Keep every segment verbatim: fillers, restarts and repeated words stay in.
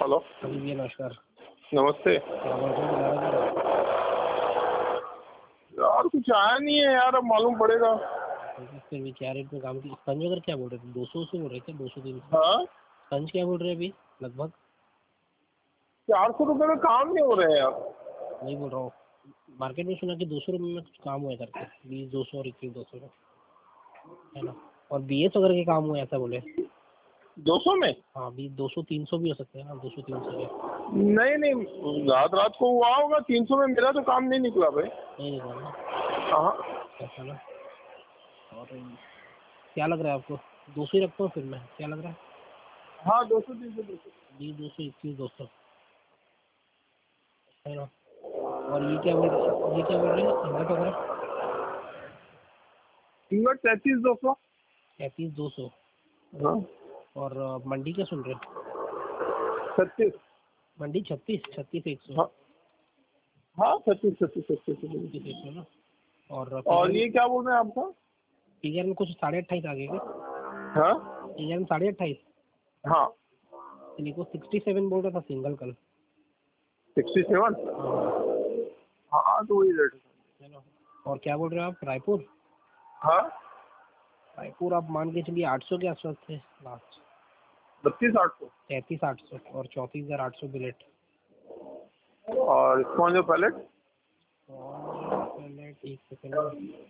Hello अभी भी नमस्कार। नमस्ते क्या बोल रहे हैं दोबारा यार। कुछ आया नहीं है यार, अब मालूम पड़ेगा। जरा? फिर भी क्या रेट में काम की स्पंज वगैरह क्या बोल रहे थे? दो सौ से बोल रहे थे, दो सौ तीन सौ हाँ, स्पंज क्या बोल रहे हैं अभी लगभग? चार सौ रुपये में काम नहीं हो रहे हैं यार। वही बोल रहा हूँ, मार्केट में सुना कि दो सौ रुपये में कुछ काम हुआ करके, बीस दो सौ और इक्कीस दो सौ में, है ना? और बी एस वगैरह के काम हुए ऐसा बोले। दो सौ में? हाँ, बीस दो सौ तीन सौ भी हो सकते हैं ना, दो सौ तीन सौ के। नहीं नहीं, रात रात को हुआ होगा। तीन सौ में मेरा तो काम नहीं निकला भाई। नहीं निकला ना? हाँ, ऐसा ना? और क्या लग रहा है आपको? दो सौ ही रखता हूँ फिर मैं, क्या लग रहा है? हाँ, दो सौ तीन सौ दो सौ बीस दो सौ इक्कीस दो सौ, है ना? और ये क्या बोल रहे ये क्या बोल रहे हैं इंगट वगैरह? इंगट तैतीस दो सौ। पैंतीस दो सौ। हाँ, और अ, मंडी क्या सुन रहे हैं? छत्तीस। मंडी छत्तीस छत्तीस एक सौ। हाँ हाँ, छत्तीस छत्तीस छत्तीस छत्तीस एक सौ ना? और और पीजीआर ये क्या बोल रहे हैं आपका? पीजीआर में कुछ साढ़े अट्ठाईस आ गए क्या? हाँ पीजीआर में साढ़े अट्ठाईस। हाँ, इन्हीं को सिक्सटी सेवन बोल रहा था सिंगल कल। Sixty seven. हाँ हाँ, तो वही रेट है। है ना? और क्या बोल रहे हैं आप? रायपुर हाँ, रायपुर आप मान के चलिए आठ सौ के आसपास थे लास्ट। बत्तीस आठ सौ। तैंतीस आठ सौ और चौंतीस हज़ार आठ सौ बिलेट। और स्पॉन्ज और पैलेट? और पैलेट एक सेकेंड में,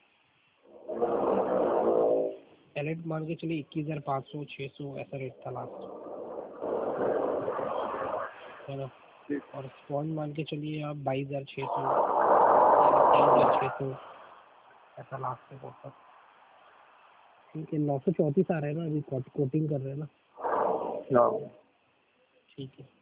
पैलेट मान के चलिए इक्कीस हज़ार पाँच सौ छः सौ ऐसा रेट था लास्ट, है ना? और स्पॉन्ज मान के चलिए आप बाईस हज़ार छः सौ तेईस हज़ार छः सौ ऐसा लास्ट में पड़ता। ठीक है, नौ सौ चौंतीस आ रहे हैं ना अभी, कोटिंग कर रहे हैं ना? हाँ। ठीक है।